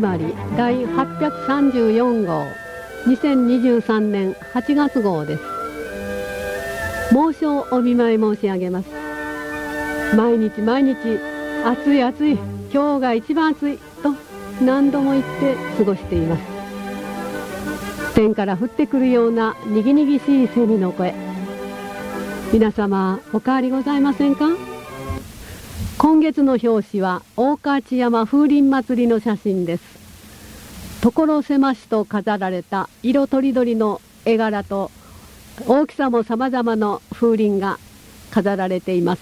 まり第834号2023年8月号です。猛暑をお見舞い申し上げます。毎日毎日暑い暑い、今日が一番暑いと何度も言って過ごしています。天から降ってくるようなにぎにぎしいセミの声、皆様お変わりございませんか？今月の表紙は大河内山風鈴祭りの写真です。所狭しと飾られた色とりどりの絵柄と大きさもさまざまな風鈴が飾られています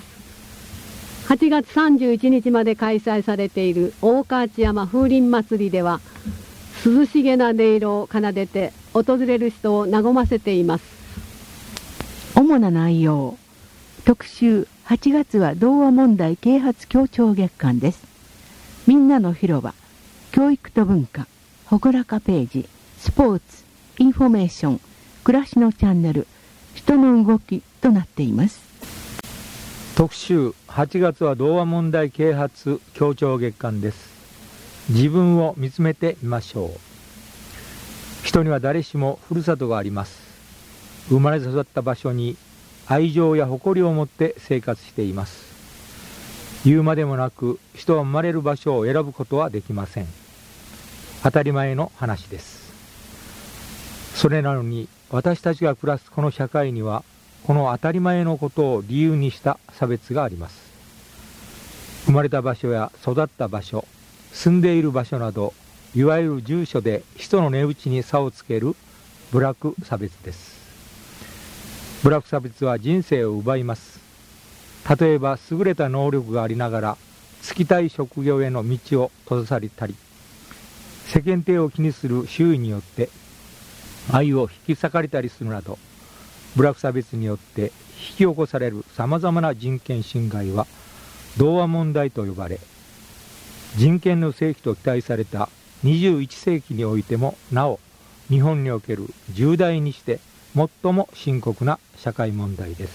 。8月31日まで開催されている大河内山風鈴祭りでは、涼しげな音色を奏でて訪れる人を和ませています。 主な内容。特集8月は童話問題啓発協調月間です。みんなの広場、教育と文化、ほこらかページ、スポーツ、インフォメーション、暮らしのチャンネル、人の動きとなっています。 特集8月は童話問題啓発協調月間です。自分を見つめてみましょう。人には誰しもふるさとがあります。生まれ育った場所に愛情や誇りを持って生活しています。言うまでもなく、人は生まれる場所を選ぶことはできません。当たり前の話です。それなのに私たちが暮らすこの社会には、この当たり前のことを理由にした差別があります。生まれた場所や育った場所、住んでいる場所など、いわゆる住所で人の値打ちに差をつける部落差別です。部落差別は人生を奪います。例えば優れた能力がありながら就きたい職業への道を閉ざされたり、世間体を気にする周囲によって愛を引き裂かれたりするなど、部落差別によって引き起こされるさまざまな人権侵害は童話問題と呼ばれ、人権の世紀と期待された21世紀においてもなお日本における重大にして最も深刻な社会問題です。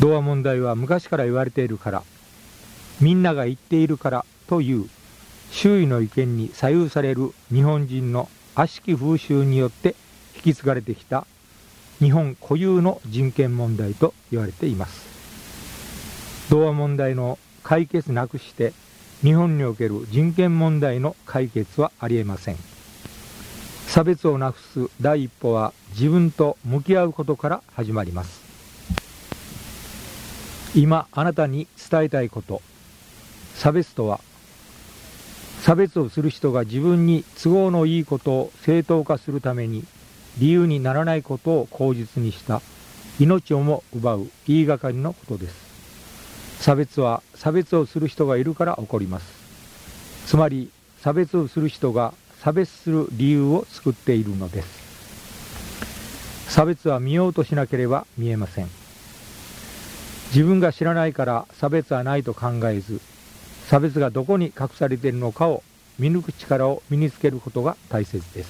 童話問題は昔から言われているから、みんなが言っているからという周囲の意見に左右される日本人の悪しき風習によって引き継がれてきた日本固有の人権問題と言われています。童話問題の解決なくして日本における人権問題の解決はありえません。差別をなくす第一歩は自分と向き合うことから始まります。今あなたに伝えたいこと。差別とは、差別をする人が自分に都合のいいことを正当化するために理由にならないことを口実にした命をも奪う言いがかりのことです。差別は差別をする人がいるから起こります。つまり差別をする人が差別する理由を作っているのです。差別は見ようとしなければ見えません。自分が知らないから差別はないと考えず、差別がどこに隠されているのかを見抜く力を身につけることが大切です。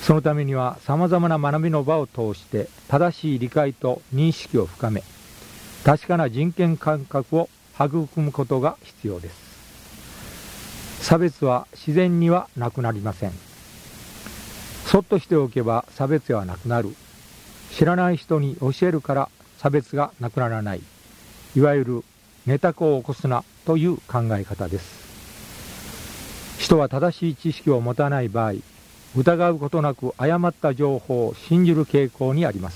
そのためにはさまざまな学びの場を通して正しい理解と認識を深め、確かな人権感覚を育むことが必要です。差別は自然にはなくなりません。そっとしておけば差別はなくなる。知らない人に教えるから差別がなくならない。いわゆる寝た子を起こすなという考え方です。人は正しい知識を持たない場合、疑うことなく誤った情報を信じる傾向にあります。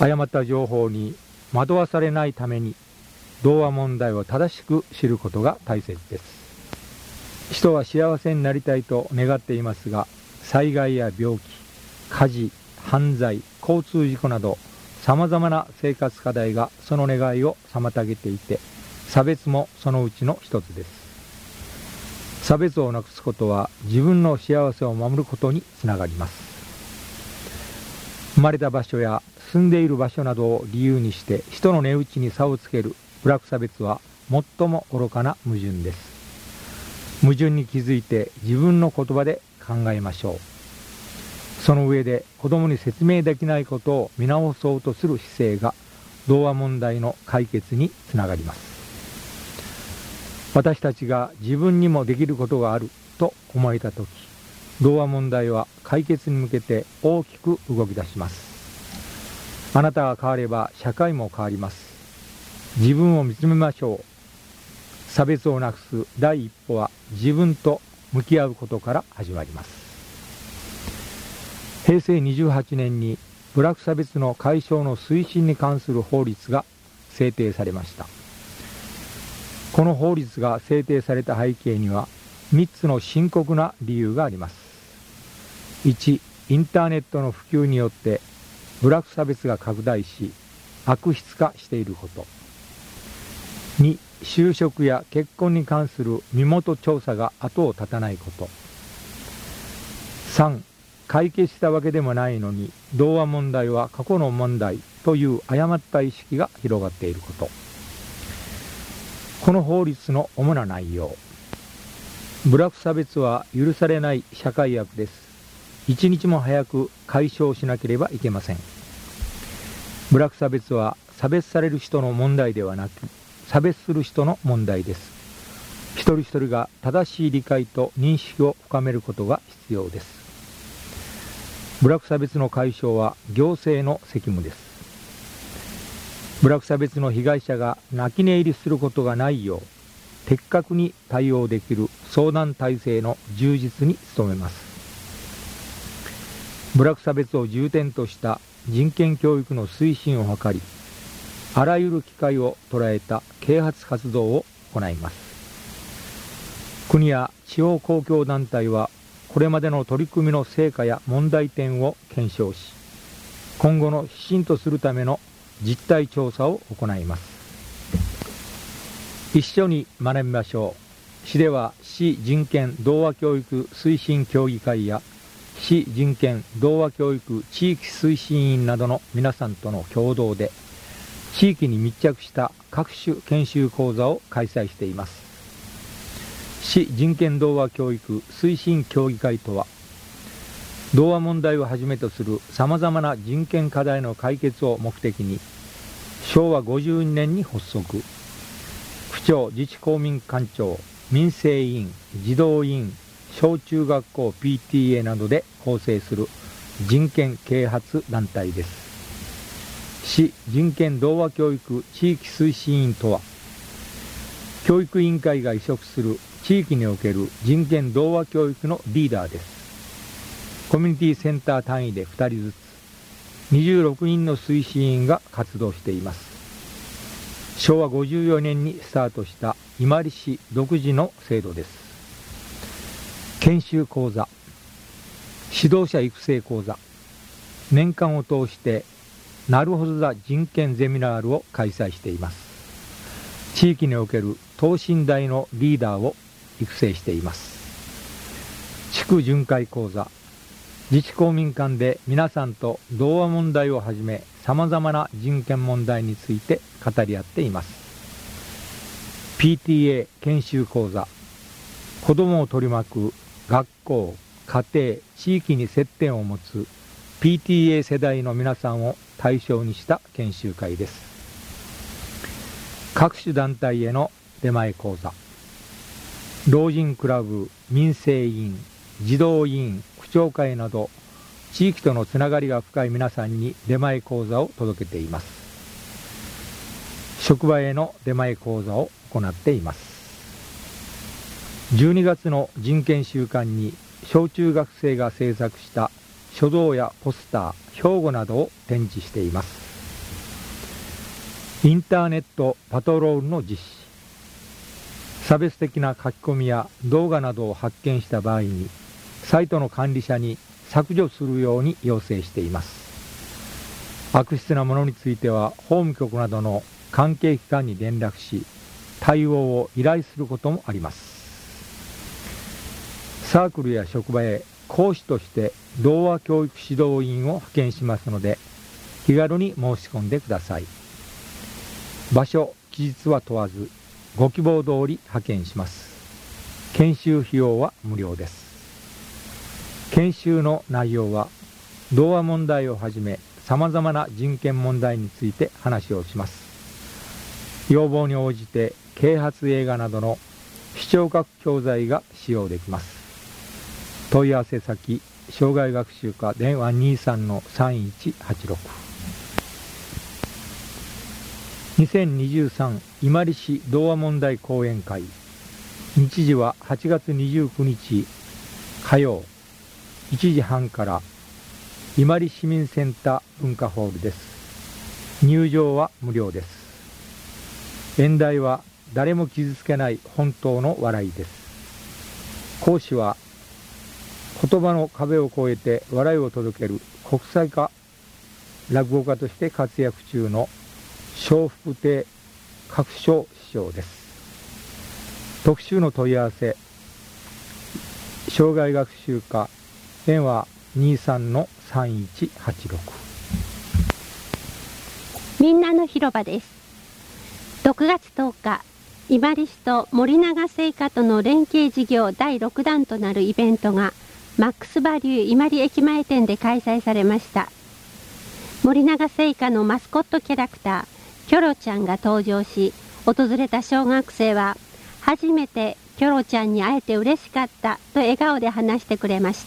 誤った情報に惑わされないために、童話問題を正しく知ることが大切です。人は幸せになりたいと願っていますが、災害や病気、火事、犯罪、交通事故などさまざまな生活課題がその願いを妨げていて、差別もそのうちの一つです。差別をなくすことは自分の幸せを守ることにつながります。生まれた場所や住んでいる場所などを理由にして人の値打ちに差をつける部落差別は最も愚かな矛盾です。矛盾に気づいて自分の言葉で考えましょう。その上で子供に説明できないことを見直そうとする姿勢が童話問題の解決につながります。 私たちが自分にもできることがあると思えたとき、童話問題は解決に向けて大きく動き出します。あなたが変われば社会も変わります。自分を見つめましょう。差別をなくす第一歩は自分と向き合うことから始まります。平成28年に部落差別の解消の推進に関する法律が制定されました。この法律が制定された背景には3つの深刻な理由があります。1、インターネットの普及によって部落差別が拡大し悪質化していること。2、就職や結婚に関する身元調査が後を絶たないこと。3、解決したわけでもないのに童話問題は過去の問題という誤った意識が広がっていること。この法律の主な内容。部落差別は許されない社会悪です。一日も早く解消しなければいけません。部落差別は差別される人の問題ではなく、差別する人の問題です。一人一人が正しい理解と認識を深めることが必要です。部落差別の解消は行政の責務です。部落差別の被害者が泣き寝入りすることがないよう、的確に対応できる相談体制の充実に努めます。部落差別を重点とした人権教育の推進を図り、あらゆる機会を捉えた啓発活動を行います。国や地方公共団体はこれまでの取り組みの成果や問題点を検証し、今後の指針とするための実態調査を行います。一緒に学びましょう。市では市人権童話教育推進協議会や市人権童話教育地域推進員などの皆さんとの共同で地域に密着した各種研修講座を開催しています。市人権童話教育推進協議会とは、童話問題をはじめとするさまざまな人権課題の解決を目的に、昭和52年に発足。府庁自治公民館長、民生委員、児童委員、小中学校 PTA などで構成する人権啓発団体です。市人権童話教育地域推進員とは、教育委員会が委嘱する地域における人権童話教育のリーダーです。コミュニティセンター単位で2人ずつ、26人の推進員が活動しています。昭和54年にスタートした伊万里市独自の制度です。研修講座、指導者育成講座、年間を通してなるほどだ人権ゼミナールを開催しています。地域における等身大のリーダーを育成しています。地区巡回講座、自治公民館で皆さんと童話問題をはじめさまざまな人権問題について語り合っています。 PTA 研修講座、子どもを取り巻く学校、家庭、地域に接点を持つ PTA 世代の皆さんを対象にした研修会です。各種団体への出前講座、老人クラブ、民生委員、児童委員、区長会など地域とのつながりが深い皆さんに出前講座を届けています。職場への出前講座を行っています。12月の人権週間に小中学生が制作した書道やポスター、標語などを展示しています。インターネットパトロールの実施、差別的な書き込みや動画などを発見した場合にサイトの管理者に削除するように要請しています。悪質なものについては法務局などの関係機関に連絡し対応を依頼することもあります。サークルや職場へ講師として童話教育指導員を派遣しますので気軽に申し込んでください。場所、期日は問わずご希望通り派遣します。研修費用は無料です。研修の内容は童話問題をはじめさまざまな人権問題について話をします。要望に応じて啓発映画などの視聴覚教材が使用できます。問い合わせ先、障害学習課電話 23-3186。2023伊万里市童話問題講演会。日時は8月29日火曜1時半から伊万里市民センター文化ホールです。入場は無料です。演題は誰も傷つけない本当の笑いです。講師は言葉の壁を越えて笑いを届ける国際化落語家として活躍中の笑福亭鶴章師匠です。特集の問い合わせ、障害学習課電話 23-3186。 みんなの広場です。6月10日、伊万里市と森永製菓との連携事業第6弾となるイベントがマックスバリュー伊万里駅前店で開催されました。森永製菓のマスコットキャラクターキョロちゃんが登場し、訪れた小学生は初めてキョロちゃんに会えて嬉しかったと笑顔で話してくれました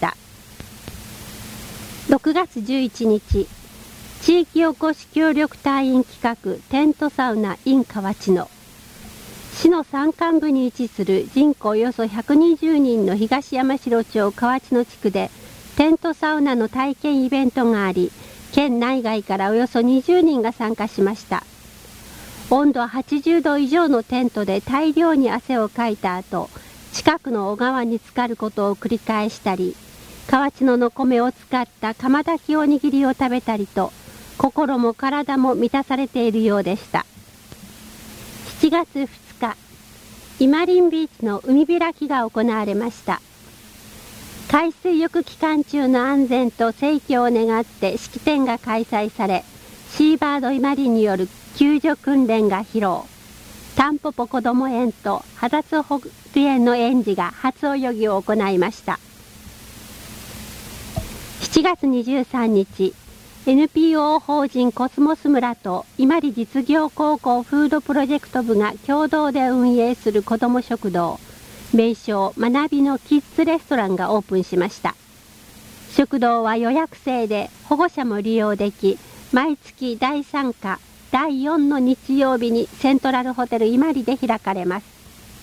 。6月11日、地域おこし協力隊員企画テントサウナ in 河内野。市の山間部に位置する人口およそ120人の東山城町河内野地区でテントサウナの体験イベントがあり、県内外からおよそ20人が参加しました。温度80度以上のテントで大量に汗をかいた後、近くの小川に浸かることを繰り返したり、河内野の米を使った釜炊きおにぎりを食べたりと、心も体も満たされているようでした。7月2日、伊万里ビーチの海開きが行われました。海水浴期間中の安全と盛況を願って式典が開催され、シーバード伊万里による救助訓練が披露。タンポポこども園と肌津保育園の園児が初泳ぎを行いました。7月23日、NPO 法人コスモス村と伊万里実業高校フードプロジェクト部が共同で運営する子ども食堂、名称学びのキッズレストランがオープンしました。食堂は予約制で保護者も利用でき、毎月第3課第4の日曜日にセントラルホテル伊万里で開かれます。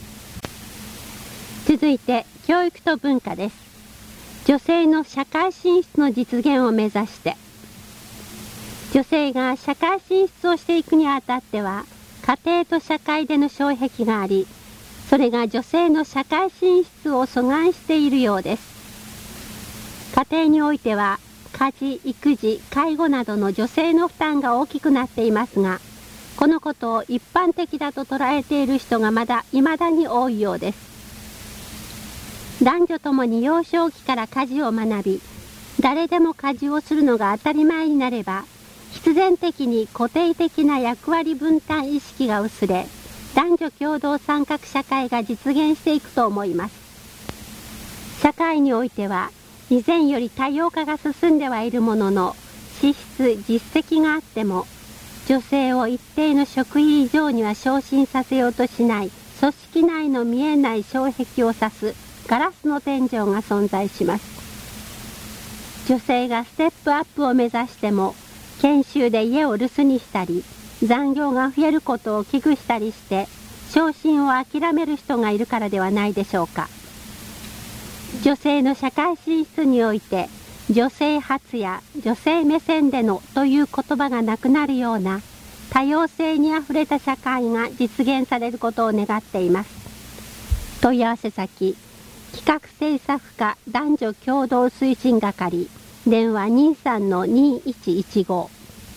続いて教育と文化です。女性の社会進出の実現を目指して、女性が社会進出をしていくにあたっては家庭と社会での障壁があり、それが女性の社会進出を阻害しているようです。家庭においては家事、育児、介護などの女性の負担が大きくなっていますが、このことを一般的だと捉えている人が未だに多いようです。男女ともに幼少期から家事を学び、誰でも家事をするのが当たり前になれば、必然的に固定的な役割分担意識が薄れ、男女共同参画社会が実現していくと思います。社会においては、以前より多様化が進んではいるものの、資質、実績があっても、女性を一定の職位以上には昇進させようとしない組織内の見えない障壁を指すガラスの天井が存在します。女性がステップアップを目指しても、研修で家を留守にしたり、残業が増えることを危惧したりして、昇進を諦める人がいるからではないでしょうか。女性の社会進出において、女性発や女性目線でのという言葉がなくなるような多様性にあふれた社会が実現されることを願っています。問い合わせ先、企画制作課男女共同推進係、電話 23-2115。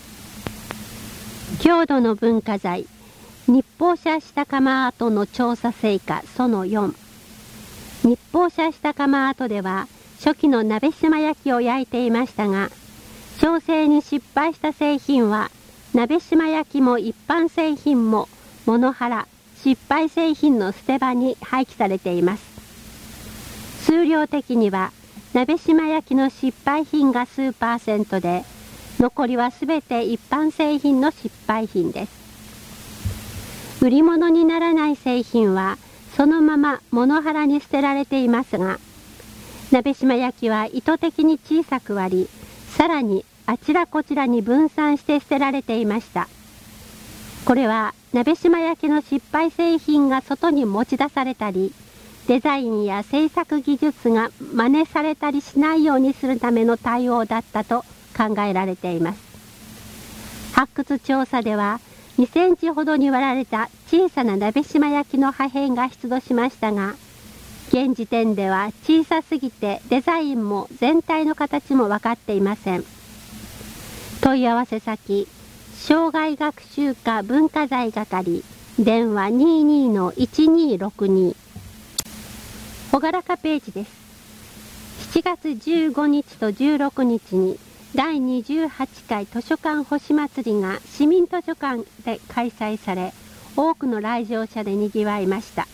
郷土の文化財、日報社下釜アートの調査成果その4。日報社下釜アートでは、初期の鍋島焼きを焼いていましたが、調整に失敗した製品は、鍋島焼きも一般製品も、モノハラ、失敗製品の捨て場に廃棄されています。数量的には、鍋島焼きの失敗品が数%で、残りはすべて一般製品の失敗品です。売り物にならない製品は、 そのまま物原に捨てられていますが、鍋島焼は意図的に小さく割り、さらにあちらこちらに分散して捨てられていました。これは鍋島焼の失敗製品が外に持ち出されたり、デザインや制作技術が真似されたりしないようにするための対応だったと考えられています。発掘調査では2センチほどに割られた小さな鍋島焼の破片が出土しましたが、現時点では小さすぎてデザインも全体の形も分かっていません。問い合わせ先、生涯学習科文化財係、電話 22-1262。朗らかページです。7月15日と16日に第28回図書館星祭りが市民図書館で開催され、多くの来場者でにぎわいました。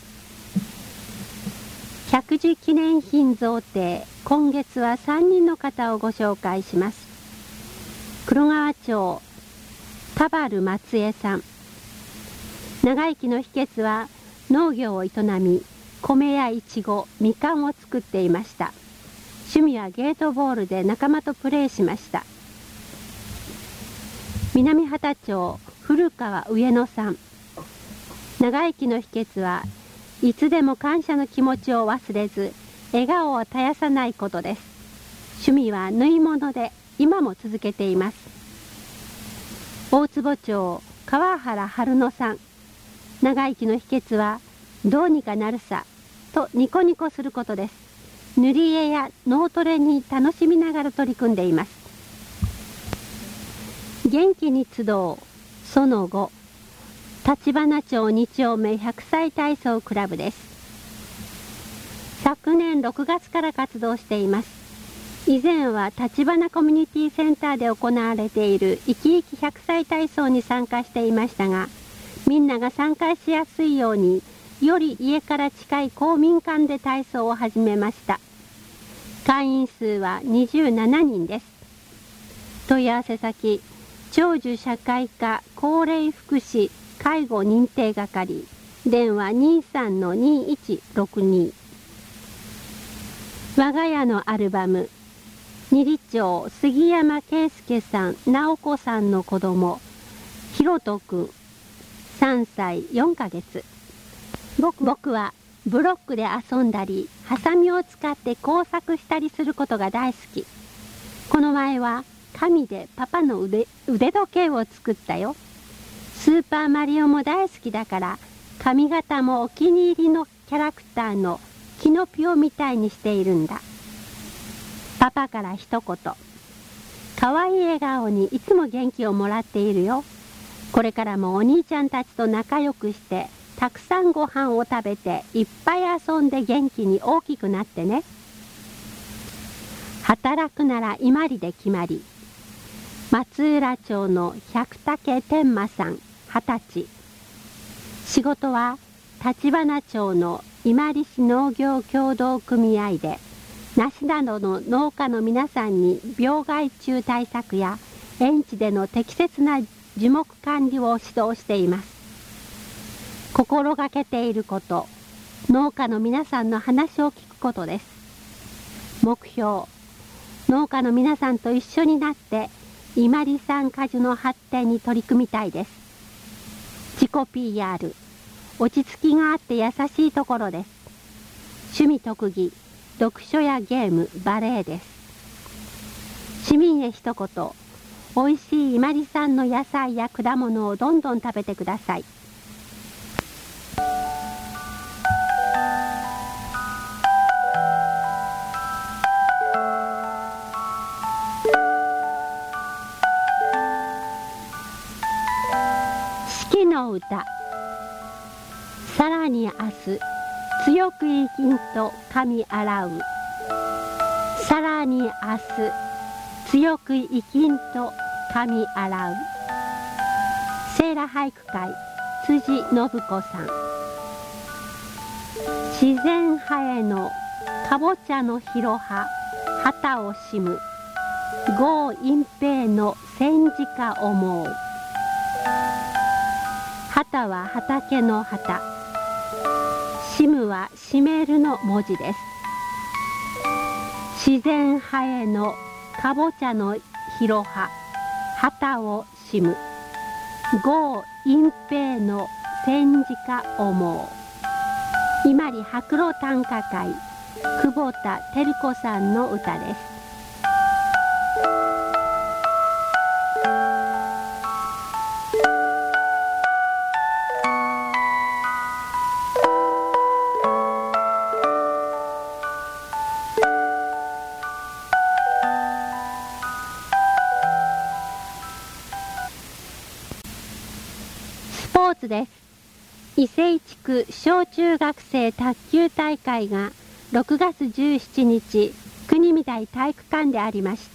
百寿記念品贈呈、今月は3人の方をご紹介します。黒川町田原松江さん。長生きの秘訣は農業を営み、米やイチゴ、みかんを作っていました。趣味はゲートボールで仲間とプレーしました。南畑町古川上野さん。長生きの秘訣はいつでも感謝の気持ちを忘れず、笑顔を絶やさないことです。趣味は縫い物で今も続けています。大坪町川原春野さん。長生きの秘訣はどうにかなるさとニコニコすることです。塗り絵や脳トレに楽しみながら取り組んでいます。元気に集うその後、立花町2丁目100歳体操クラブです。昨年6月から活動しています。以前は立花コミュニティセンターで行われている生き生き100歳体操に参加していましたが、みんなが参加しやすいように、より家から近い公民館で体操を始めました。会員数は27人です。問い合わせ先、長寿社会科高齢福祉介護認定係、電話 23-2162。我が家のアルバム、二里町杉山圭介さん、直子さんの子供、ひろとくん、3歳4ヶ月。僕はブロックで遊んだり、ハサミを使って工作したりすることが大好き。この前は紙でパパの腕時計を作ったよ。スーパーマリオも大好きだから、髪型もお気に入りのキャラクターのキノピオみたいにしているんだ。パパから一言。かわいい笑顔にいつも元気をもらっているよ。これからもお兄ちゃんたちと仲良くして、たくさんご飯を食べて、いっぱい遊んで元気に大きくなってね。働くなら伊万里で決まり。松浦町の百武天馬さん、20歳。仕事は立花町の伊万里市農業協同組合で、梨などの農家の皆さんに病害虫対策や園地での適切な樹木管理を指導しています。心がけていること、農家の皆さんの話を聞くことです。目標、農家の皆さんと一緒になって伊万里産果樹の発展に取り組みたいです。自己 PR、落ち着きがあって優しいところです。趣味特技、読書やゲーム、バレエです。市民へ一言、おいしい伊万里産の野菜や果物をどんどん食べてください。四季の歌。さらに明日、強く生きんと髪洗う。さらに明日、強く生きんと髪洗う。セーラ俳句会、辻信子さん。自然派へのかぼちゃの広葉、旗をしむ。郷隠平の戦時か思う。旗は畑の旗。 シムはシメルの文字です。自然派へのかぼちゃの広葉、旗をしむ。郷隠蔽の戦時家思う。伊万里白露短歌会、久保田照子さんの歌です。スポーツです。伊勢地区小中学生卓球大会が6月17日、国見台体育館でありました。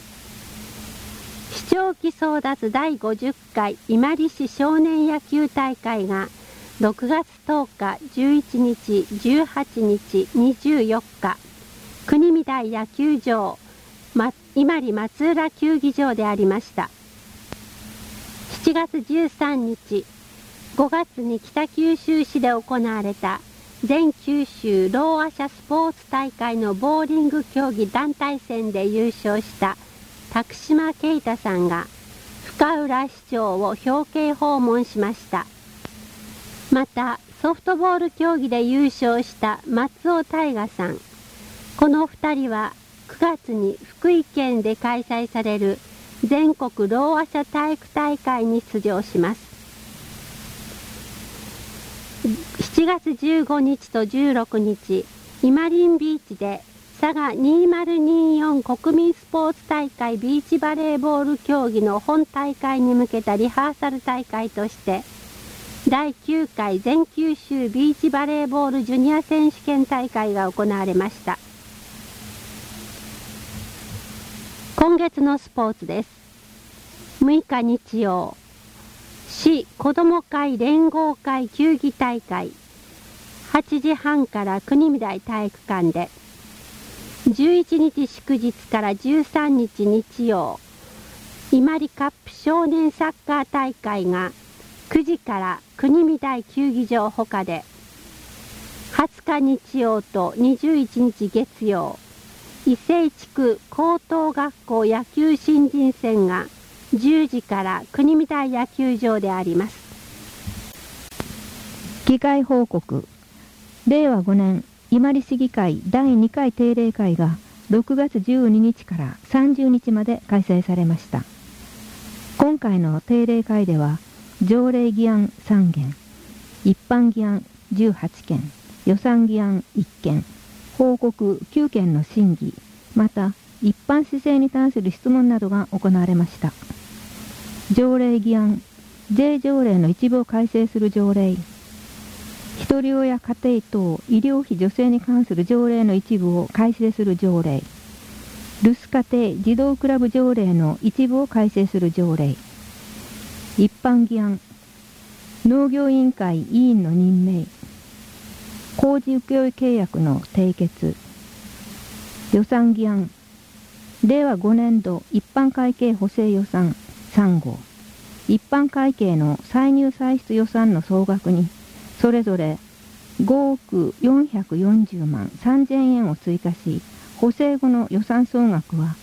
視聴器争奪第50回伊万里市少年野球大会が6月10日、11日、18日、24日、国見台野球場、伊万里松浦球技場でありました。7月13日、5月に北九州市で行われた全九州ローア社スポーツ大会のボーリング競技団体戦で優勝した宅島啓太さんが深浦市長を表敬訪問しました。またソフトボール競技で優勝した松尾大我さん、この2人は9月に福井県で開催される全国ローア社体育大会に出場します。7月15日と16日、伊万里ビーチで佐賀2024国民スポーツ大会ビーチバレーボール競技の本大会に向けたリハーサル大会として第9回全九州ビーチバレーボールジュニア選手権大会が行われました。今月のスポーツです。6日日曜、市子ども会連合会球技大会、8時半から国見台体育館で、11日祝日から13日日曜、伊万里カップ少年サッカー大会が9時から国見台球技場ほかで、20日日曜と21日月曜、伊勢地区高等学校野球新人戦が10時から国見台野球場であります。 議会報告。令和5年伊万里市議会第2回定例会が6月12日から30日まで開催されました。今回の定例会では条例議案3件、一般議案18件、予算議案1件、報告9件の審議、また一般市政に関する質問などが行われました。条例議案、税条例の一部を改正する条例、ひとり親家庭等医療費助成に関する条例の一部を改正する条例、留守家庭児童クラブ条例の一部を改正する条例、一般議案、農業委員会委員の任命、工事請負契約の締結、予算議案、令和5年度一般会計補正予算3号、一般会計の歳入歳出予算の総額にそれぞれ5億440万3000円を追加し、補正後の予算総額は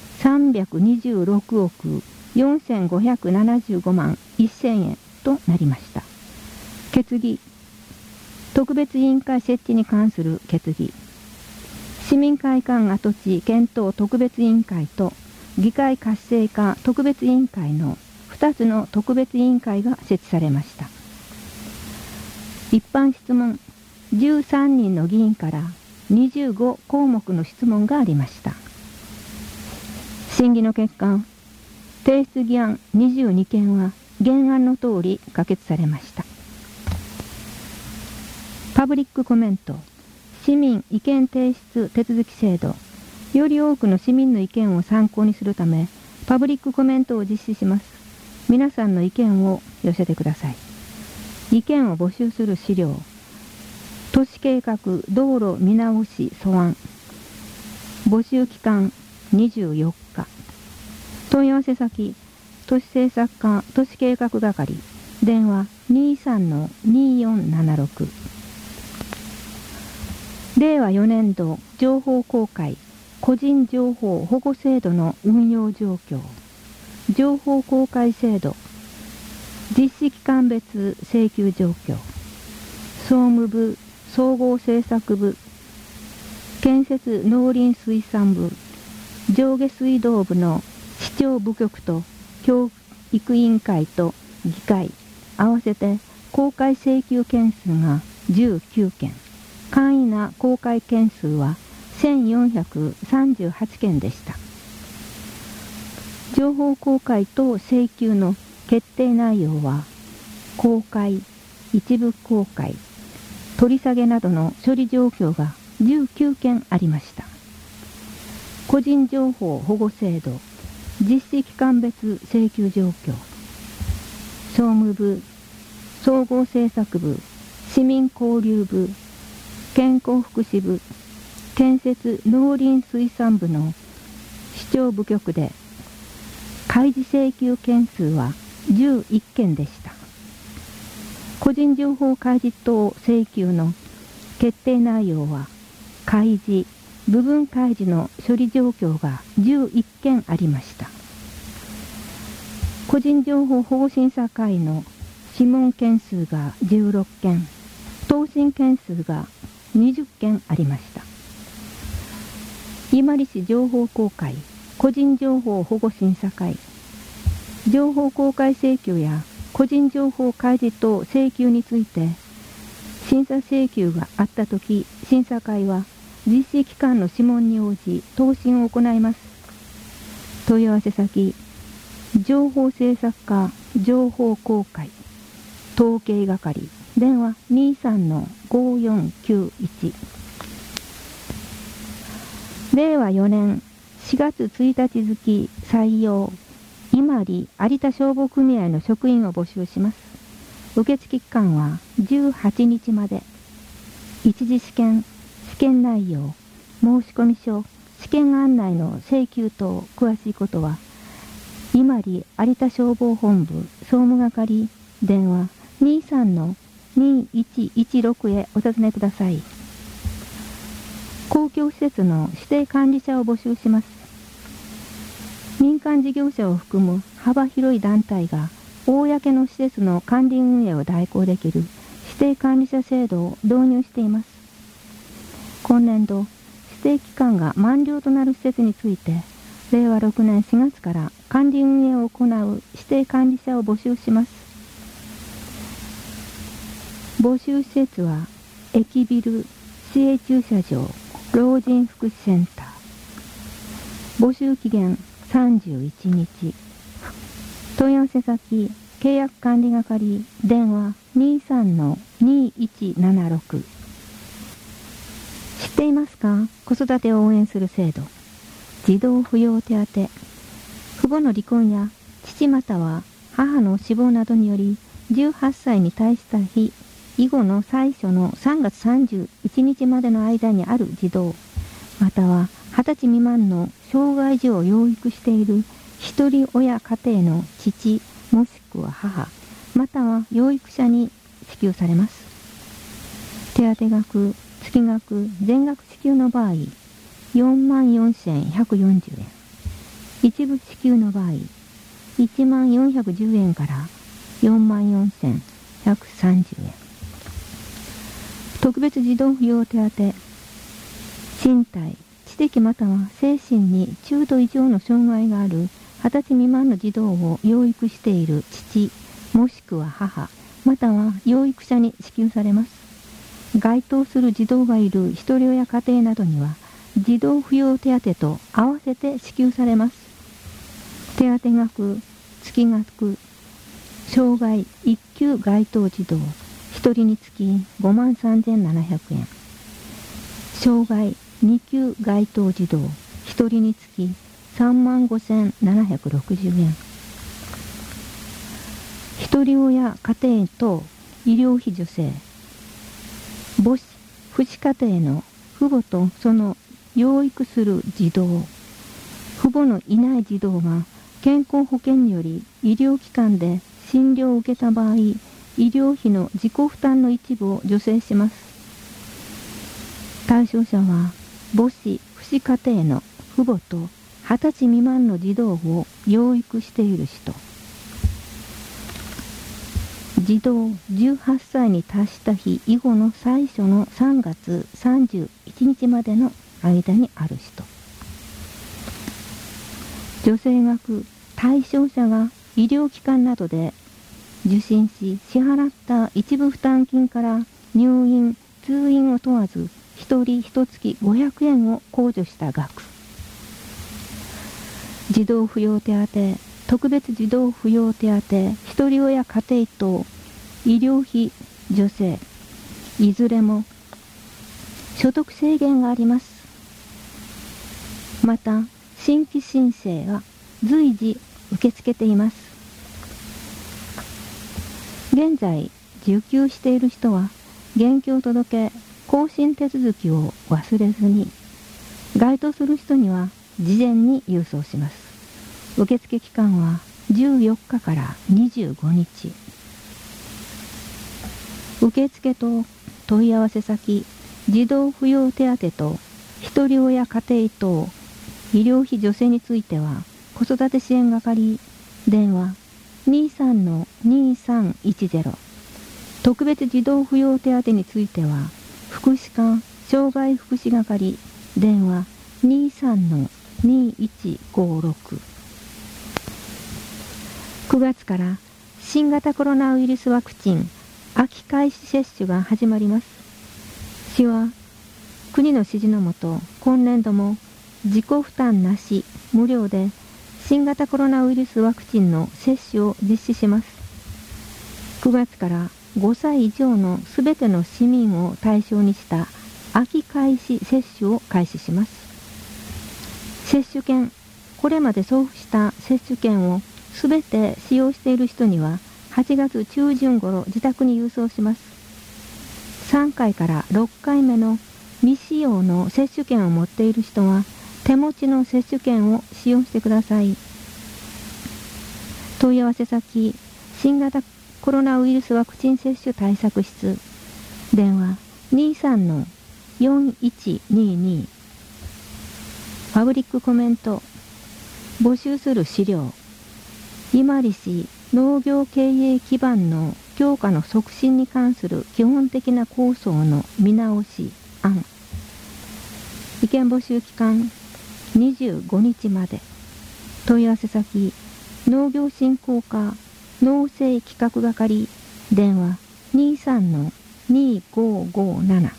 326億4575万1000円となりました。決議、特別委員会設置に関する決議、市民会館跡地検討特別委員会と議会活性化特別委員会の2つの特別委員会が設置されました。一般質問13人の議員から25項目の質問がありました。審議の結果、提出議案22件は原案の通り可決されました。パブリックコメント、市民意見提出手続き制度、より多くの市民の意見を参考にするため、パブリックコメントを実施します。皆さんの意見を寄せてください。意見を募集する資料、都市計画道路見直し素案、募集期間24日、問い合わせ先、都市政策課都市計画係、電話 23-2476 令和4年度情報公開個人情報保護制度の運用状況、情報公開制度、実施機関別請求状況、総務部、総合政策部、建設農林水産部、上下水道部の市町部局と教育委員会と議会、合わせて公開請求件数が19件、簡易な公開件数は1438件でした。情報公開と請求の決定内容は、公開、一部公開、取り下げなどの処理状況が19件ありました。個人情報保護制度、実施機関別請求状況、総務部、総合政策部、市民交流部、健康福祉部、建設農林水産部の市町部局で開示請求件数は11件でした。個人情報開示等請求の決定内容は、開示、部分開示の処理状況が11件ありました。個人情報保護審査会の諮問件数が16件、答申件数が20件ありました。伊万里市情報公開個人情報保護審査会、情報公開請求や個人情報開示等請求について、審査請求があったとき、審査会は実施機関の諮問に応じ答申を行います。問い合わせ先、情報政策課情報公開統計係、電話 23-5491。 令和4年4月1日付採用、伊万里有田消防組合の職員を募集します。受付期間は18日まで。一次試験、試験内容、申込書、試験案内の請求等詳しいことは、伊万里有田消防本部総務係、電話 23-2116 へお尋ねください。公共施設の指定管理者を募集します。民間事業者を含む幅広い団体が公の施設の管理運営を代行できる指定管理者制度を導入しています。今年度、指定期間が満了となる施設について、令和6年4月から管理運営を行う指定管理者を募集します。募集施設は、駅ビル、市営駐車場、老人福祉センター。募集期限31日。問い合わせ先、契約管理係、電話 23-2176。知っていますか？子育てを応援する制度。児童扶養手当。父母の離婚や父または母の死亡などにより18歳に対した日以後の最初の3月31日までの間にある児童、または20歳未満の障害児を養育している一人親家庭の父もしくは母、または養育者に支給されます。手当額、月額、全額支給の場合、44,140円。一部支給の場合、1410円から44,130円。特別児童扶養手当。身体、知的または精神に中度以上の障害がある20歳未満の児童を養育している父、もしくは母、または養育者に支給されます。該当する児童がいる一人親家庭などには、児童扶養手当と合わせて支給されます。手当額、月額、障害1級該当児童、1人につき53,700円。障害2級該当児童、1人につき35,760円。一人親家庭等医療費助成。母子、父子家庭の父母とその養育する児童、父母のいない児童が健康保険により医療機関で診療を受けた場合、医療費の自己負担の一部を助成します。 対象者は母子父子家庭の父母と20歳未満の児童を養育している人、児童18歳に達した日以後の最初の3月31日までの間にある人、助成額対象者が医療機関などで受診し支払った一部負担金から入院通院を問わず1人1月500円を控除した額、児童扶養手当、特別児童扶養手当、ひとり親家庭等、医療費助成、いずれも所得制限があります。また新規申請は随時受け付けています。現在受給している人は現況届更新手続きを忘れずに、該当する人には事前に郵送します。受付期間は14日から25日。受付と問い合わせ先、児童扶養手当とひとり親家庭等医療費助成については子育て支援係電話 23-2310、 特別児童扶養手当については福祉課障害福祉係電話 23-2156。 9月から新型コロナウイルスワクチン秋開始接種が始まります。市は国の指示のもと今年度も自己負担なし無料で新型コロナウイルスワクチンの接種を実施します。9月から5歳以上のすべての市民を対象にした秋開始接種を開始します。接種券、これまで送付した接種券をすべて使用している人には8月中旬頃自宅に郵送します。3回から6回目の未使用の接種券を持っている人は手持ちの接種券を使用してください。問い合わせ先、新型コロナウイルスワクチン接種対策室電話 23-4122。 パブリックコメント、募集する資料、伊万里市農業経営基盤の強化の促進に関する基本的な構想の見直し案。意見募集期間25日まで。問い合わせ先、農業振興課農政企画係電話 23-2557。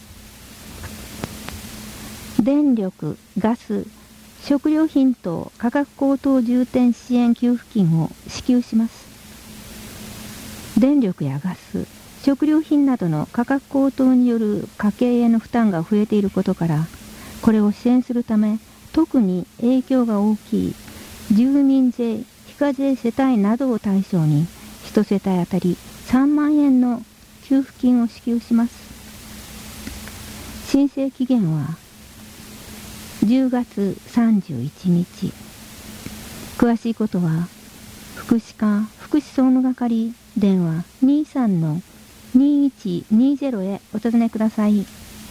電力・ガス・食料品等価格高騰重点支援給付金を支給します。電力やガス、食料品などの価格高騰による家計への負担が増えていることから、これを支援するため特に影響が大きい住民税非課税世帯などを対象に1世帯当たり3万円の給付金を支給します。申請期限は10月31日。詳しいことは福祉課福祉総務係電話 23-2120 へお尋ねください。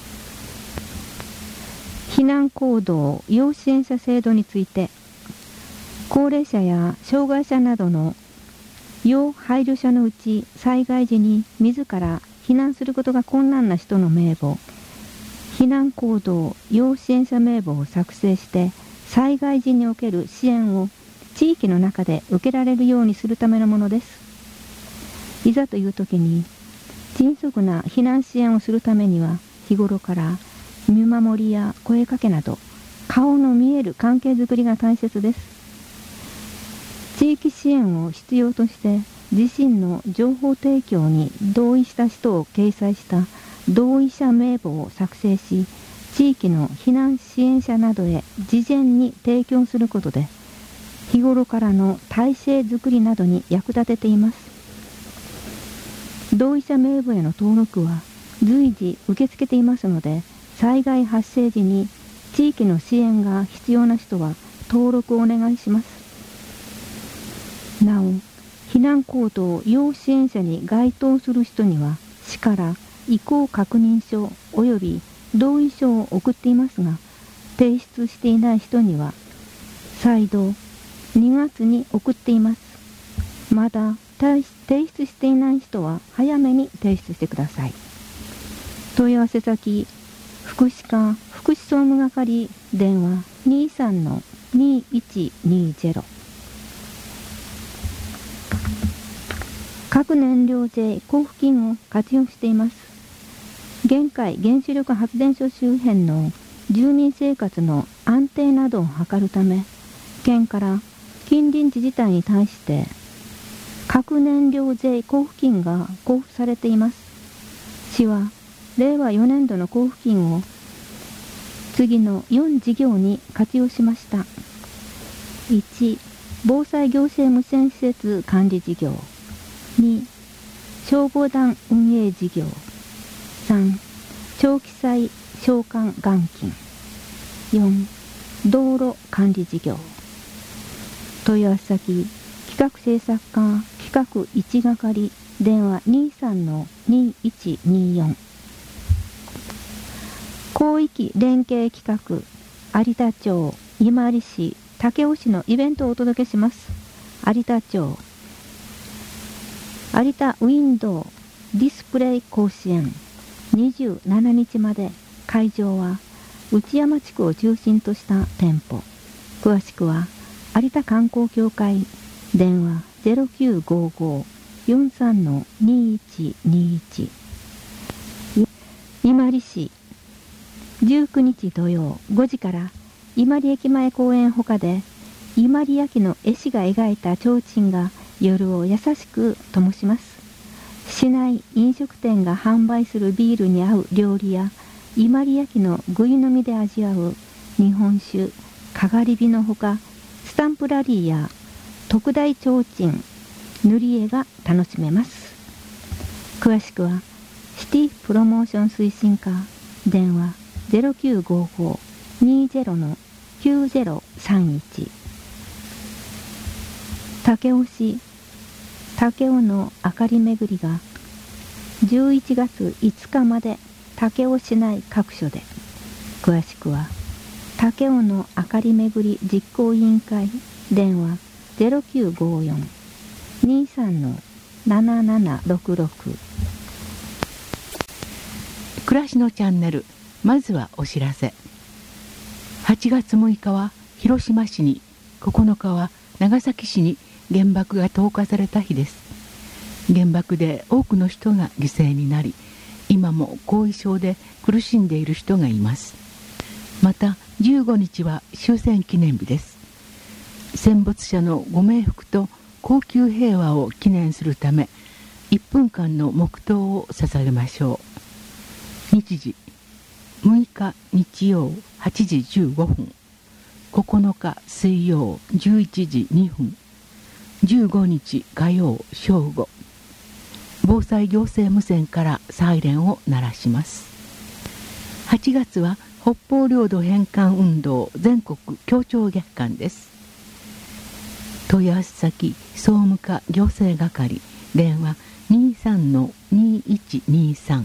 避難行動要支援者制度について、高齢者や障害者などの要配慮者のうち災害時に自ら避難することが困難な人の名簿、避難行動要支援者名簿を作成して災害時における支援を地域の中で受けられるようにするためのものです。いざという時に迅速な避難支援をするためには日頃から見守りや声かけなど顔の見える関係づくりが大切です。地域支援を必要として自身の情報提供に同意した人を掲載した同意者名簿を作成し、地域の避難支援者などへ事前に提供することで日頃からの体制づくりなどに役立てています。同意者名簿への登録は随時受け付けていますので、災害発生時に地域の支援が必要な人は登録をお願いします。なお、避難行動要支援者に該当する人には市から意向確認書及び同意書を送っていますが、提出していない人には再度2月に送っています。まだ提出していない人は早めに提出してください。問い合わせ先、福祉課福祉総務係電話 23-2120。 各燃料税交付金を活用しています。現海原子力発電所周辺の住民生活の安定などを図るため、県から近隣自治体に対して各燃料税交付金が交付されています。市は令和4年度の交付金を次の4事業に活用しました。1、防災行政無線施設管理事業。2、消防団運営事業。3、長期災償還元金。4、道路管理事業。問い合わせ先、企画制作課企画1係電話 23-2124。 広域連携企画、有田町、伊万里市、武雄市のイベントをお届けします。有田町、有田ウィンドウディスプレイ甲子園、27日まで。会場は内山地区を中心とした店舗。詳しくは有田観光協会電話 0955-43-2121。 伊万里市、19日土曜5時から伊万里駅前公園ほかで伊万里焼の絵師が描いた提灯が夜を優しく灯します。市内飲食店が販売するビールに合う料理や伊万里焼のぐい飲みで味わう日本酒かがり火のほか、スタンプラリーや特大提灯塗り絵が楽しめます。詳しくはシティプロモーション推進課電話 0955-20-9031。 武雄市、武雄の明かり巡りが11月5日まで武雄市内各所で。詳しくは武雄の明かり巡り実行委員会電話 0954-23-7766。 暮らしのチャンネル、まずはお知らせ。8月6日は広島市に、9日は長崎市に原爆が投下された日です。原爆で多くの人が犠牲になり、今も後遺症で苦しんでいる人がいます。また15日は終戦記念日です。戦没者のご冥福と恒久平和を記念するため、1分間の黙祷を捧げましょう。日時6日日曜8時15分、9日水曜11時2分、15日火曜正午。防災行政無線からサイレンを鳴らします。8月は北方領土返還運動全国協調月間です。問い合わせ先、総務課行政係電話 23-2123。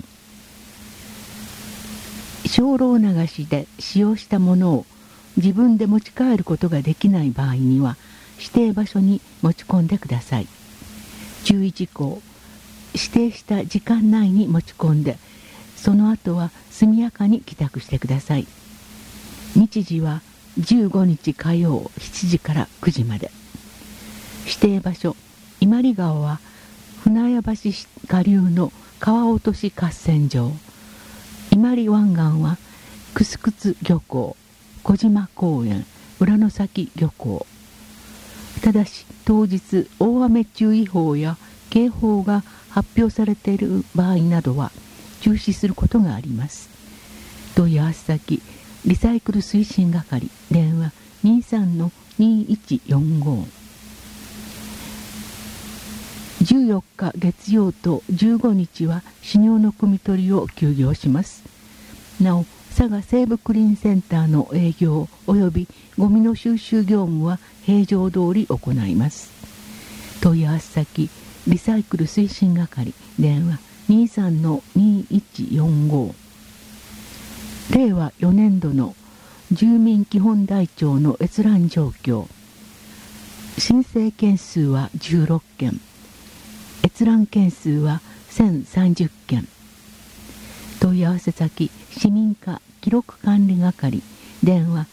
精霊流しで使用したものを自分で持ち帰ることができない場合には、指定場所に持ち込んでください。注意事項、指定した時間内に持ち込んで、その後は速やかに帰宅してください。日時は15日火曜7時から9時まで。指定場所、伊万里川は船屋橋下流の川落とし合戦場。伊万里湾岸は楠窟漁港、小島公園、浦野崎漁港。ただし当日大雨注意報や警報が発表されている場合などは中止することがあります。問い合わせ先、リサイクル推進係電話 23-2145。 14日月曜と15日は飼料の汲み取りを休業します。なお佐賀西部クリーンセンターの営業およびゴミの収集業務は平常通り行います。問い合わせ先、リサイクル推進係電話 23-2145。 令和4年度の住民基本台帳の閲覧状況。申請件数は16件、閲覧件数は1030件。問い合わせ先、市民課記録管理係、電話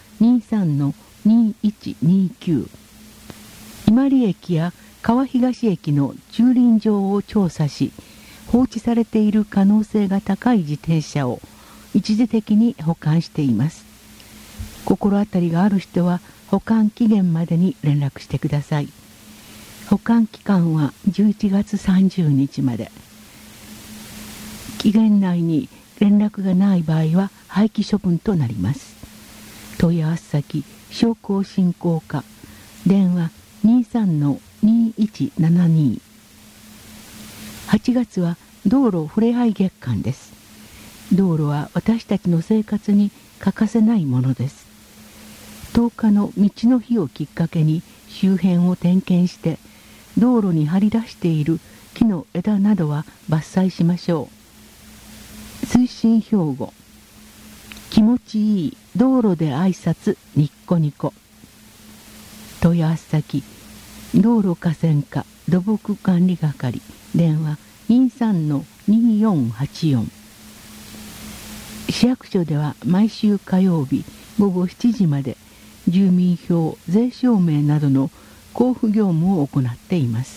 23-2129。伊万里駅や川東駅の駐輪場を調査し、放置されている可能性が高い自転車を一時的に保管しています。心当たりがある人は保管期限までに連絡してください。保管期間は11月30日まで。期限内に連絡がない場合は廃棄処分となります。問い合わせ先、商工振興課、電話 23-2172。8月は道路ふれあい月間です。道路は私たちの生活に欠かせないものです。10日の道の日をきっかけに周辺を点検して、道路に張り出している木の枝などは伐採しましょう。推進標語。気持ちいい道路で挨拶ニッコニコ。問い合わせ先、道路河川課土木管理係、電話 23-2484。市役所では毎週火曜日午後7時まで住民票、税証明などの交付業務を行っています。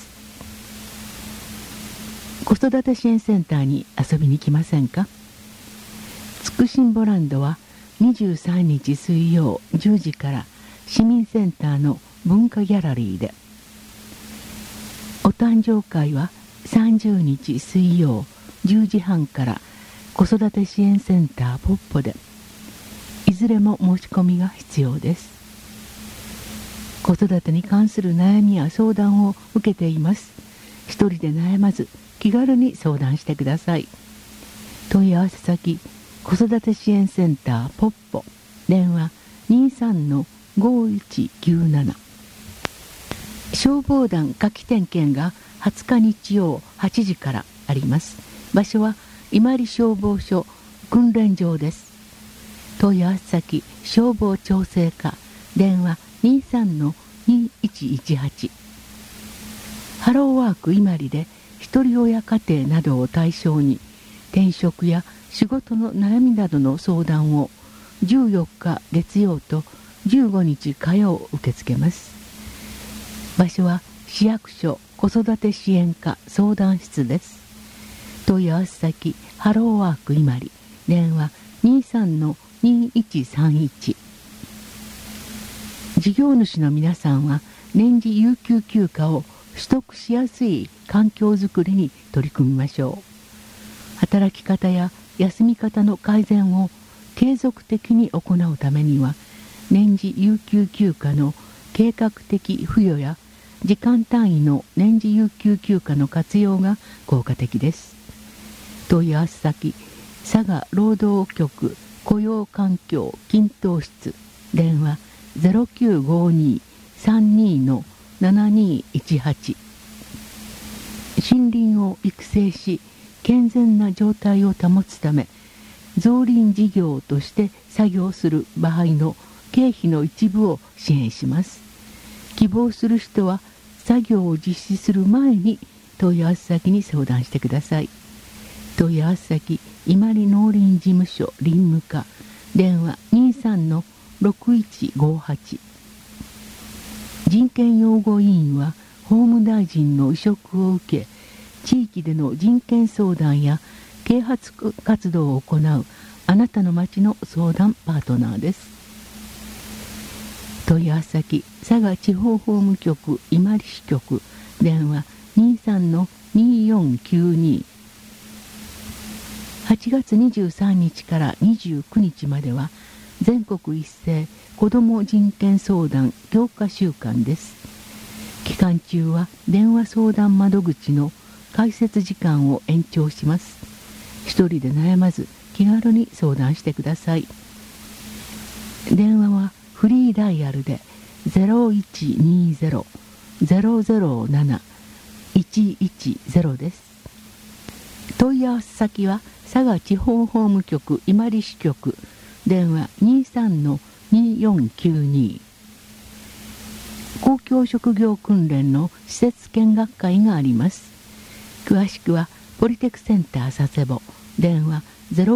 子育て支援センターに遊びに来ませんか？つくしんぼランドは23日水曜10時から市民センターの文化ギャラリーで、お誕生会は30日水曜10時半から子育て支援センターポッポで、いずれも申し込みが必要です。子育てに関する悩みや相談を受けています。一人で悩まず気軽に相談してください。問い合わせ先、子育て支援センターポッポ、電話 23-5197。消防団夏季点検が20日日曜8時からあります。場所は伊万里消防署訓練場です。問い合わせ先、消防調整課、電話 23-2118。ハローワーク伊万里で一人親家庭などを対象に転職や仕事の悩みなどの相談を14日月曜と15日火曜受け付けます。場所は市役所子育て支援課相談室です。問い合わせ先、ハローワーク伊万里、電話 23-2131。事業主の皆さんは年次有給休暇を取得しやすい環境づくりに取り組みましょう。働き方や休み方の改善を継続的に行うためには、年次有給休暇の計画的付与や時間単位の年次有給休暇の活用が効果的です。問い合わせ先、佐賀労働局雇用環境均等室、電話 0952-32-7218。森林を育成し健全な状態を保つため、造林事業として作業する場合の経費の一部を支援します。希望する人は作業を実施する前に問い合わせ先に相談してください。問い合わせ先、伊万里農林事務所林務課、電話 23-6158。人権擁護委員は法務大臣の委嘱を受け、地域での人権相談や啓発活動を行うあなたの町の相談パートナーです。問い合わせ先、佐賀地方法務局伊万里支局、電話 23-2492。8月23日から29日までは全国一斉子ども人権相談強化週間です。期間中は電話相談窓口の開設時間を延長します。一人で悩まず気軽に相談してください。電話はフリーダイヤルで 0120-007-110 です。問い合わせ先は佐賀地方法務局伊万里支局電話 23-2492。公共職業訓練の施設見学会があります。詳しくはポリテクセンター佐世保、電話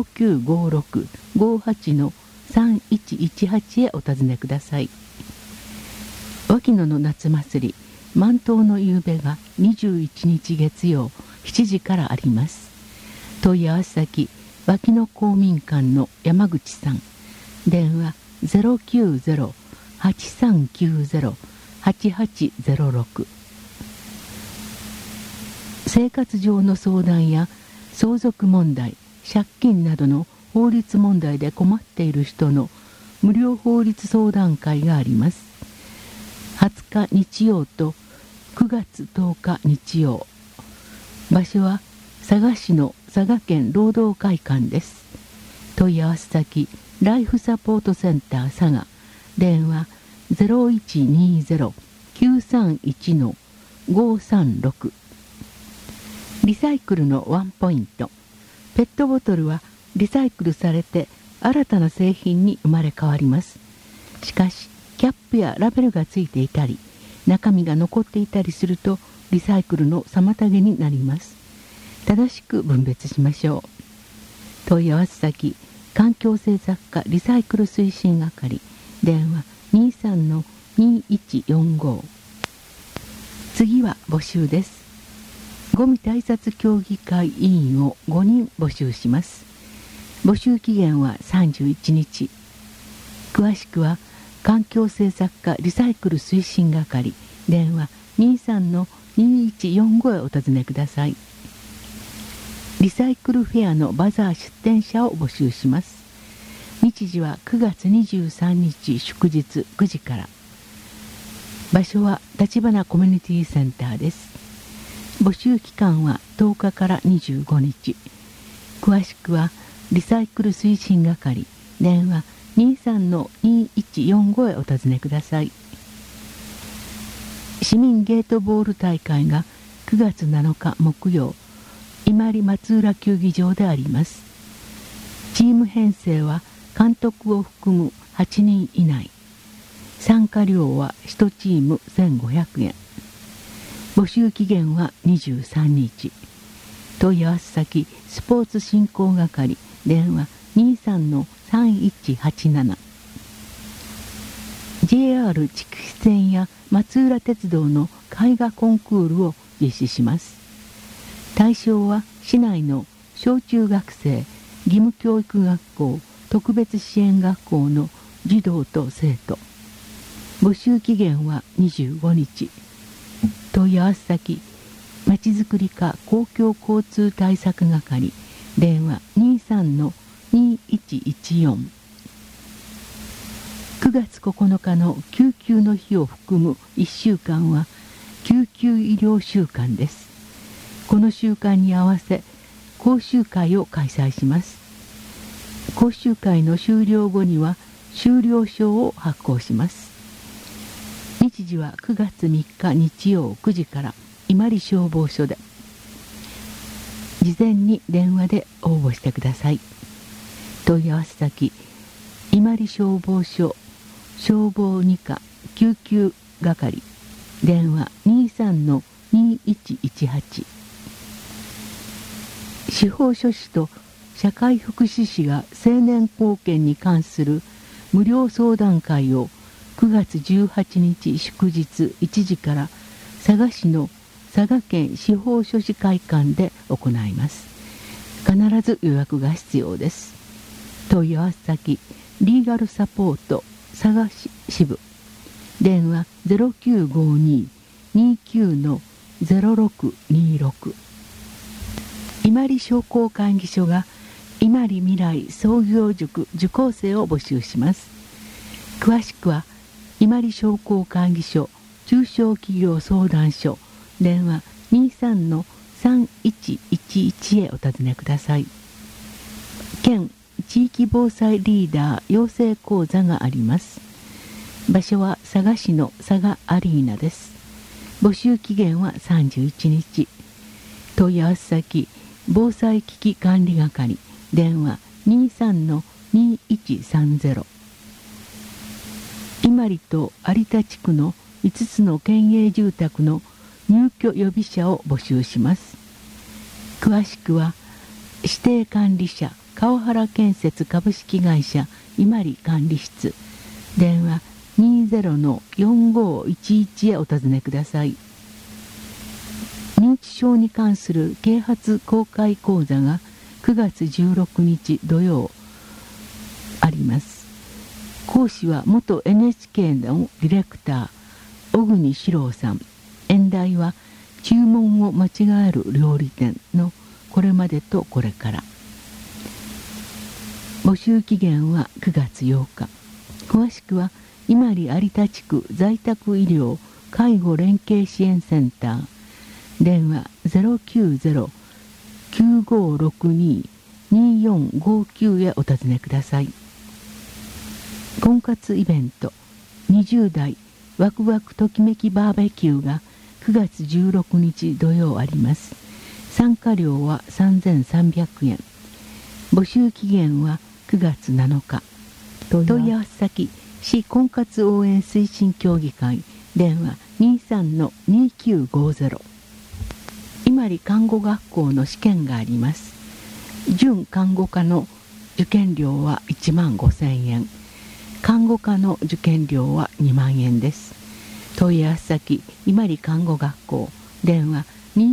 0956-58-3118 へお尋ねください。脇野の夏祭り万灯の夕べが21日月曜7時からあります。問い合わせ先脇野公民館の山口さん、電話 090-8390-8806。生活上の相談や相続問題、借金などの法律問題で困っている人の無料法律相談会があります。20日日曜と9月10日日曜。場所は佐賀市の佐賀県労働会館です。問い合わせ先ライフサポートセンター佐賀、電話 0120-931-536。リサイクルのワンポイント。ペットボトルはリサイクルされて新たな製品に生まれ変わります。しかしキャップやラベルがついていたり中身が残っていたりするとリサイクルの妨げになります。正しく分別しましょう。問い合わせ先環境政策課リサイクル推進係、電話 23-2145。 次は募集です。ゴミ対策協議会委員を5人募集します。募集期限は31日。詳しくは環境政策課リサイクル推進係、電話 23-2145 へお尋ねください。リサイクルフェアのバザー出店者を募集します。日時は9月23日祝日9時から。場所は立花コミュニティセンターです。募集期間は10日から25日。詳しくはリサイクル推進係、電話 23-2145 へお尋ねください。市民ゲートボール大会が9月7日木曜、伊万里松浦球技場であります。チーム編成は監督を含む8人以内。参加料は1チーム1500円。募集期限は23日。問い合わせ先スポーツ振興係、電話 23-3187。 JR 筑肥線や松浦鉄道の絵画コンクールを実施します。対象は市内の小中学生、義務教育学校、特別支援学校の児童と生徒。募集期限は25日。問い合わせ先まちづくり課公共交通対策係、電話 23-2114。 9月9日の救急の日を含む1週間は救急医療週間です。この週間に合わせ講習会を開催します。講習会の終了後には修了証を発行します。日時は9月3日日曜9時から伊万里消防署で。事前に電話で応募してください。問い合わせ先伊万里消防署消防2課救急係、電話 23-2118。 司法書士と社会福祉士が青年貢献に関する無料相談会を9月18日祝日1時から佐賀市の佐賀県司法書士会館で行います。必ず予約が必要です。問い合わせ先リーガルサポート佐賀市支部、電話 0952-29-0626。 伊万里商工会議所が伊万里未来創業塾受講生を募集します。詳しくは伊万里商工会議所中小企業相談所、電話 23-3111 へお尋ねください。県地域防災リーダー養成講座があります。場所は佐賀市の佐賀アリーナです。募集期限は31日。問い合わせ先防災危機管理係、電話 2130。伊万里と有田地区の5つの県営住宅の入居予備者を募集します。詳しくは指定管理者川原建設株式会社伊万里管理室、電話 20-4511 へお尋ねください。認知症に関する啓発公開講座が9月16日土曜あります。講師は元 NHK のディレクター小国史郎さん。演題は注文を間違える料理店のこれまでとこれから。募集期限は9月8日。詳しくは伊万里有田地区在宅医療介護連携支援センター、電話 090-9562-2459 へお尋ねください。婚活イベント20代ワクワクときめきバーベキューが9月16日土曜あります。参加料は3300円。募集期限は9月7日。問い合わせ先市婚活応援推進協議会、電話 23-2950。伊万里看護学校の試験があります。準看護科の受験料は1万5000円。看護科の受験料は2万円です。問い合わせ先伊万里看護学校、電話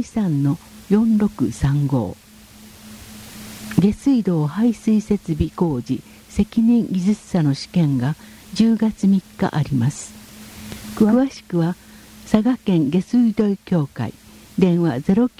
23-4635。下水道排水設備工事責任技術者の試験が10月3日あります。詳しくは佐賀県下水道協会、電話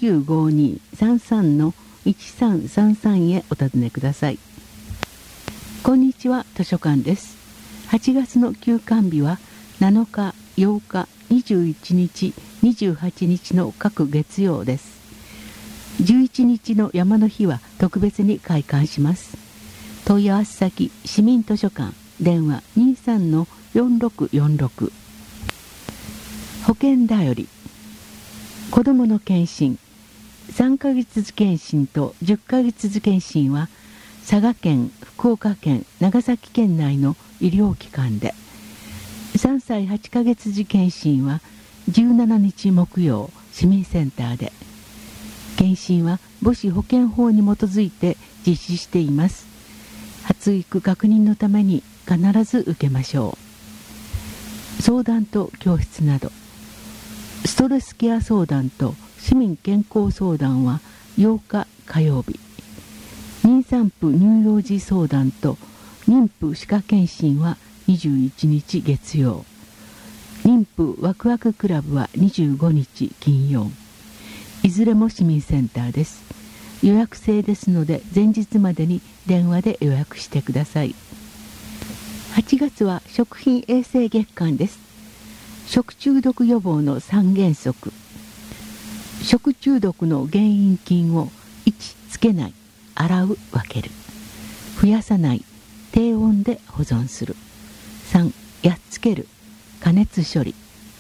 0952-33-1333 へお尋ねください。こんにちは、図書館です。8月の休館日は7日、8日、21日、28日の各月曜です。11日の山の日は特別に開館します。問い合わせ先市民図書館、電話 23-4646。保険だより子どもの検診3ヶ月検診と10ヶ月検診は佐賀県、福岡県、長崎県内の医療機関で、3歳8ヶ月時検診は17日木曜市民センターで、検診は母子保健法に基づいて実施しています。発育確認のために必ず受けましょう。相談と教室など、ストレスケア相談と市民健康相談は8日火曜日、妊産婦乳幼児相談と妊婦歯科検診は21日月曜、妊婦ワクワククラブは25日金曜。いずれも市民センターです。予約制ですので前日までに電話で予約してください。8月は食品衛生月間です。食中毒予防の3原則。食中毒の原因菌を1、つけない、洗う、分ける。増やさない、低温で保存する。3、やっつける、加熱処理。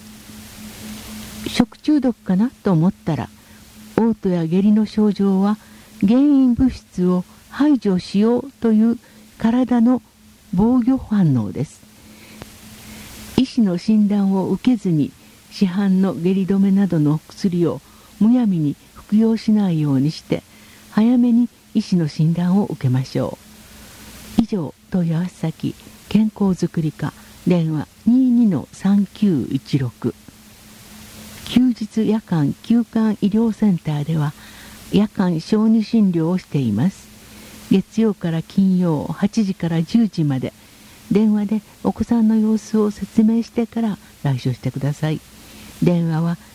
食中毒かなと思ったら、嘔吐や下痢の症状は原因物質を排除しようという体の防御反応です。医師の診断を受けずに市販の下痢止めなどの薬をむやみに服用しないようにして早めに医師の診断を受けましょう。以上、問い合わせ先健康づくり課、電話 22-3916。休日夜間休館医療センターでは夜間小児診療をしています。月曜から金曜8時から10時まで電話でお子さんの様子を説明してから来所してください。電話は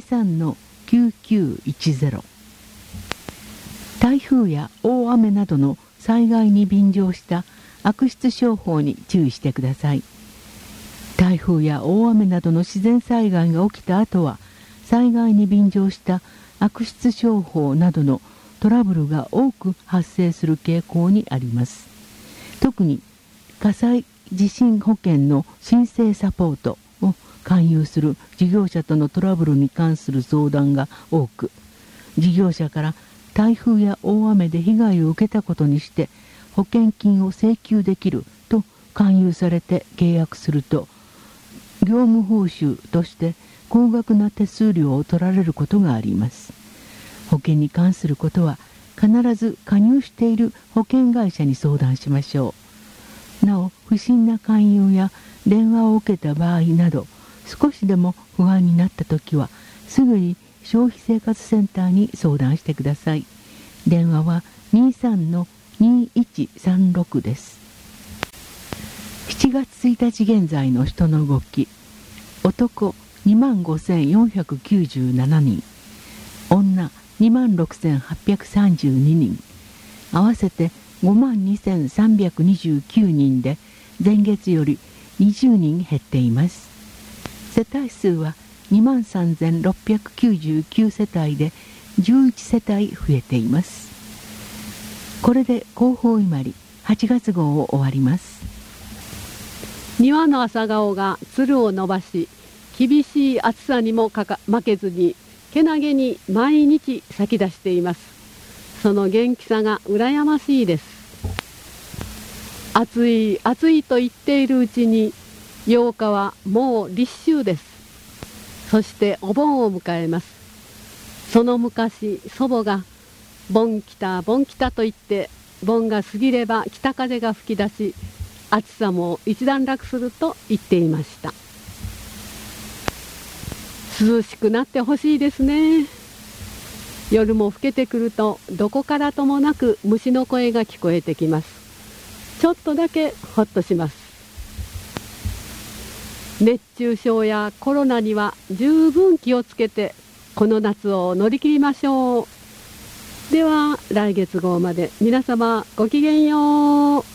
23-9910。台風や大雨などの災害に便乗した悪質商法に注意してください。台風や大雨などの自然災害が起きた後は災害に便乗した悪質商法などのトラブルが多く発生する傾向にあります。特に火災地震保険の申請サポートを勧誘する事業者とのトラブルに関する相談が多く、事業者から台風や大雨で被害を受けたことにして保険金を請求できると勧誘されて契約すると、業務報酬として高額な手数料を取られることがあります。保険に関することは必ず加入している保険会社に相談しましょう。なお、不審な勧誘や電話を受けた場合など、少しでも不安になったときはすぐに消費生活センターに相談してください。電話は 23-2136 です。7月1日現在の人の動き。男25,497人、女26,832人、合わせて52,329人で前月より20人減っています。世帯数は23,699世帯で11世帯増えています。これで広報伊万里8月号を終わります。 庭の朝顔がつるを伸ばし、厳しい暑さにも負けずにけなげに毎日咲き出しています。その元気さが羨ましいです。暑い暑いと言っているうちに8日はもう立秋です。そしてお盆を迎えます。その昔、祖母が盆来た盆来たと言って、盆が過ぎれば北風が吹き出し、暑さも一段落すると言っていました。涼しくなってほしいですね。夜も更けてくるとどこからともなく虫の声が聞こえてきます。ちょっとだけほっとします。熱中症やコロナには十分気をつけてこの夏を乗り切りましょう。では来月号まで皆様ごきげんよう。